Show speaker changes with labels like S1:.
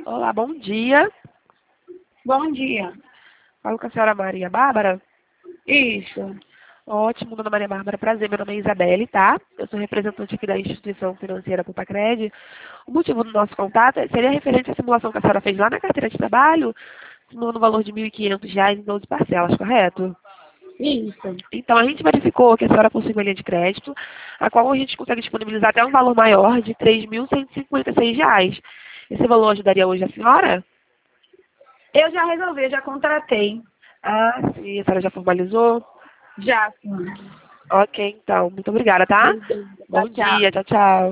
S1: Olá, bom dia.
S2: Bom dia.
S1: Falo com a senhora Maria Bárbara.
S2: Isso.
S1: Ótimo, dona Maria Bárbara. Prazer, meu nome é Isabelle, tá? Eu sou representante aqui da instituição financeira Pupacred. O motivo do nosso contato seria referente à simulação que a senhora fez lá na carteira de trabalho, simulando o valor de R$ 1.500 em 12 parcelas, correto?
S2: Isso.
S1: Então, a gente verificou que a senhora possui uma linha de crédito, a qual a gente consegue disponibilizar até um valor maior de R$ 3.156. Esse valor ajudaria hoje a senhora?
S2: Eu já resolvi, eu já contratei.
S1: Ah, sim, a senhora já formalizou?
S2: Já, sim.
S1: Ok, então. Muito obrigada, tá?
S2: Beleza.
S1: Bom
S2: Tchau, tchau.
S1: dia. Tchau, tchau.